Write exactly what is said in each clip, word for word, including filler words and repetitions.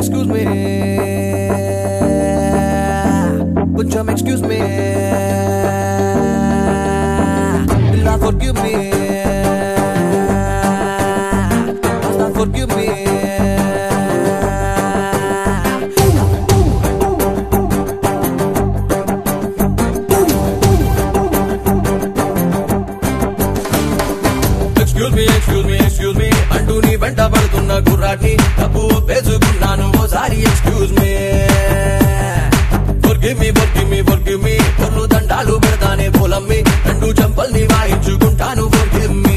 excuse me, కొంచెం excuse me, Billa forgive me, Basta forgive me. Excuse me, excuse me, excuse me, అంటూ నీ వెంట పడుతున్న గుర్రాన్ని తప్పు ఒప్పేసుకున్నాను ఓసారి excuse me. Forgive me, forgive me, forgive me, కొన్ను దండాలు పెడతానే పొలమ్మి రెండు చంపల్ని వాయించుకుంటాను forgive me.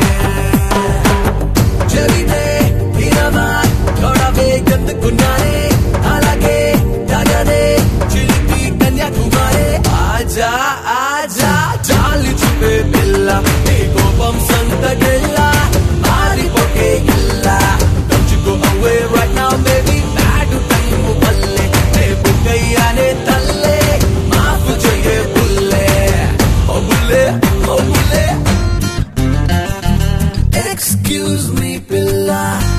చెబితే వినవా గొడవే ఎందుకున్నానే అలాగే జగనే చిలిపి కన్యాకుమారి ఆజా ఆజా చాలి చూపే పిల్ల నీ కోపం సంతకెళ్ళా మారిపోకే ఇల్లా Don't you go away right now baby bad time వల్లే నే బుక్కయ్యానే తల్లే మాఫు చెయ్యే బుల్లే ఓ బుల్లే ఓ బుల్లే Excuse me పిల్ల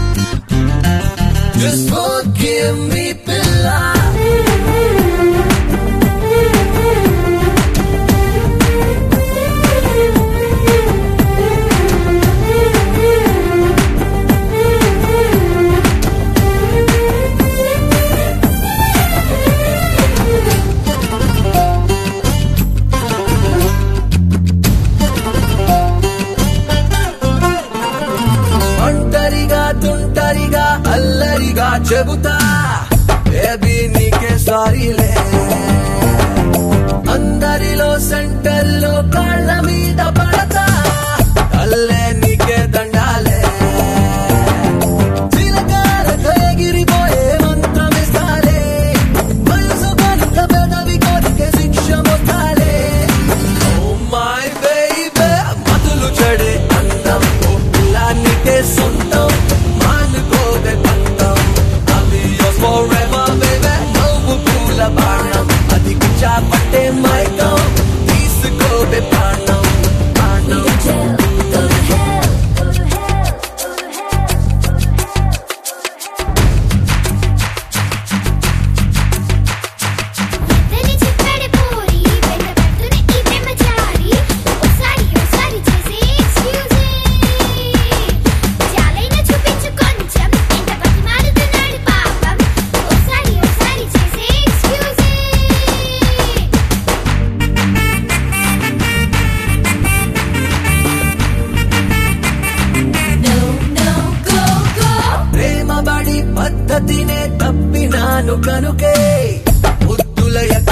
Just forgive me పిల్ల ఒంటరిగా తుంటరిగా అల్లరిగా చెబుతా బేబీ నీకే సారీలే అందరిలో సెంటర్లో కాళ్ళ మీద పడతా అల్లే నీకే దండాలే చిలకాలతో ఎగిరిపోయే మంత్రమిస్తాలే వయసు కనుక పెదవి కొరికే శిక్ష మొత్తాలే ఓ మై బేబీ మతులు చెడే అందం ఓ పిల్ల నీకే సొంతం మానుకోవే పంతం అవి yours forever baby నువ్వు పూల బాణం అది కిచ్చా పట్టే మైకం తీసుకోవే ప్రాణం ప్రాణం ప్రేమబడి పద్ధతినే తప్పినాను కనుకే ముద్దుల